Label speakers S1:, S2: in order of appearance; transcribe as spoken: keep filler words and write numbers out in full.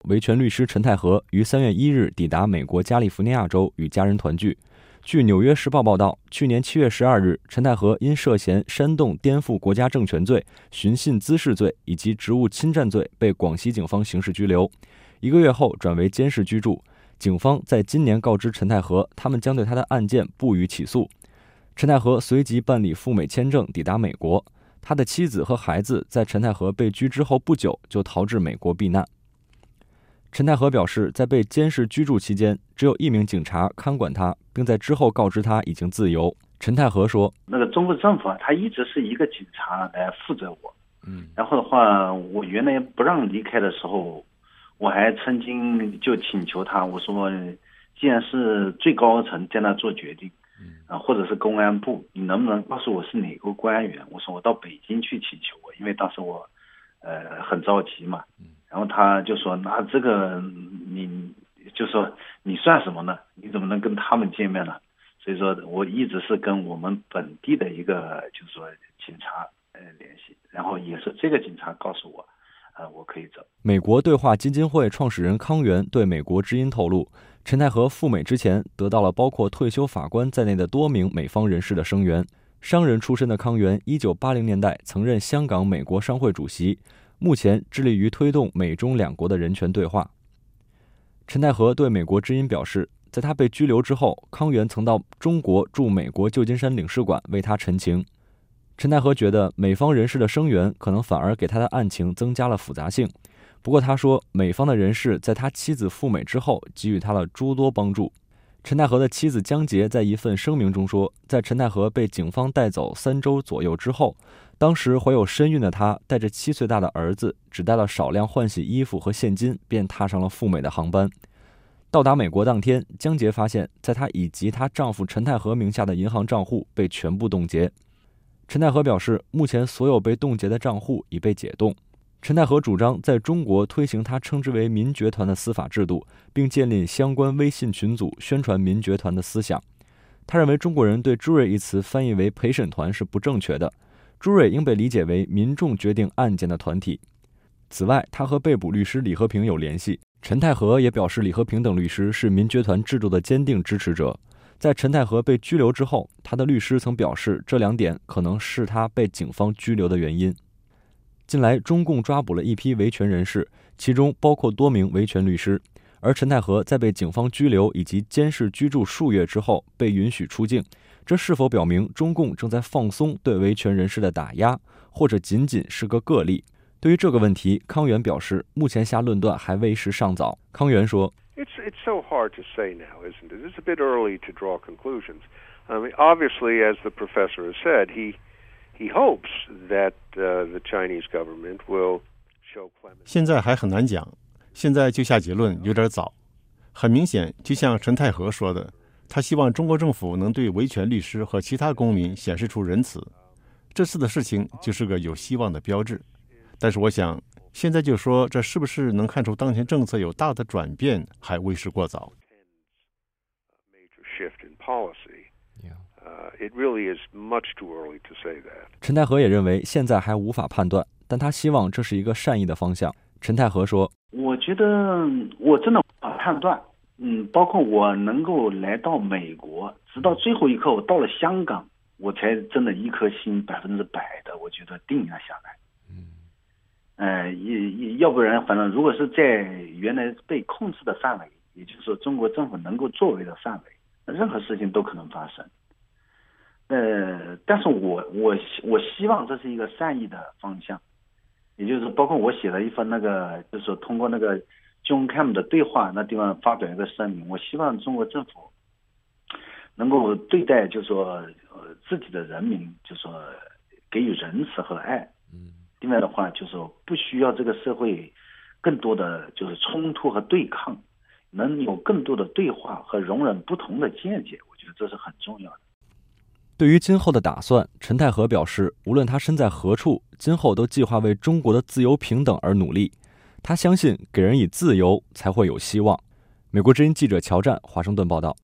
S1: 维权律师陈太和于三月一日抵达美国加利福尼亚州与家人团聚。据《纽约时报》报道，去年七月十二日，陈太和因涉嫌煽动颠覆国家政权罪、寻衅滋事罪以及职务侵占罪被广西警方刑事拘留。一个月后转为监视居住。警方在今年告知陈太和，他们将对他的案件不予起诉。陈太和随即办理赴美签证抵达美国，他的妻子和孩子在陈太和被拘之后不久就逃至美国避难。陈太和表示，在被监视居住期间，只有一名警察看管他，并在之后告知他已经自由。陈太和说：“
S2: 那个中国政府啊，他一直是一个警察来负责我。
S1: 嗯，
S2: 然后的话，我原来不让离开的时候，我还曾经就请求他，我说，既然是最高层在那做决定，啊，或者是公安部，你能不能告诉我是哪个官员？我说我到北京去请求我，因为当时我，呃，很着急嘛。”然后他就说：“那这个你就说你算什么呢？你怎么能跟他们见面呢？”所以说我一直是跟我们本地的一个就是说警察呃联系，然后也是这个警察告诉我，呃我可以走。
S1: 美国对话基金会创始人康源对美国之音透露，陈太和赴美之前得到了包括退休法官在内的多名美方人士的声援。商人出身的康源，一九八零年代曾任香港美国商会主席。目前致力于推动美中两国的人权对话。陈太和对美国之音表示，在他被拘留之后，康源曾到中国驻美国旧金山领事馆为他陈情。陈太和觉得美方人士的声援可能反而给他的案情增加了复杂性。不过他说，美方的人士在他妻子赴美之后给予他了诸多帮助。陈太和的妻子江杰在一份声明中说，在陈太和被警方带走三周左右之后，当时怀有身孕的他带着七岁大的儿子，只带了少量换洗衣服和现金，便踏上了赴美的航班。到达美国当天，江杰发现在她以及她丈夫陈太和名下的银行账户被全部冻结。陈太和表示，目前所有被冻结的账户已被解冻。陈太和主张在中国推行他称之为民爵团的司法制度，并建立相关微信群组，宣传民爵团的思想。他认为中国人对朱瑞一词翻译为陪审团是不正确的，朱瑞应被理解为民众决定案件的团体。此外，他和被捕律师李和平有联系。陈太和也表示，李和平等律师是民爵团制度的坚定支持者。在陈太和被拘留之后，他的律师曾表示，这两点可能是他被警方拘留的原因。近来，中共抓捕了一批维权人士，其中包括多名维权律师。而陈太和在被警方拘留以及监视居住数月之后被允许出境，这是否表明中共正在放松对维权人士的打压，或者仅仅是个个例？对于这个问题，康源表示，目前下论断还为时尚早。康源说
S3: It's, it's so hard to say now, isn't it? It's a bit early to draw conclusions. I mean, obviously, as the professor has said, he, he hopes that uh, the Chinese government will show clemency.
S4: 现在还很难讲，现在就下结论有点早。很明显，就像陈太和说的，他希望中国政府能对维权律师和其他公民显示出仁慈。这次的事情就是个有希望的标志。但是我想，现在就说这是不是能看出当前政策有大的转变，还为时过早。
S1: 陈太和也认为现在还无法判断，但他希望这是一个善意的方向。陈太和说：“
S2: 我觉得我真的无法判断，嗯，包括我能够来到美国，直到最后一刻，我到了香港，我才真的一颗心百分之百的，我觉得定下下来。”呃，也要不然，反正如果是在原来被控制的范围，也就是说中国政府能够作为的范围，那任何事情都可能发生。呃，但是我我我希望这是一个善意的方向，也就是包括我写了一份那个，就是说通过那个 John Cam 的对话那地方发表一个声明，我希望中国政府能够对待，就是说呃自己的人民，就是说给予仁慈和爱。嗯。另外的话，就是说不需要这个社会更多的就是冲突和对抗，能有更多的对话和容忍不同的见解，我觉得这是很重要的。
S1: 对于今后的打算，陈太和表示，无论他身在何处，今后都计划为中国的自由平等而努力。他相信，给人以自由才会有希望。美国之音记者乔战，华盛顿报道。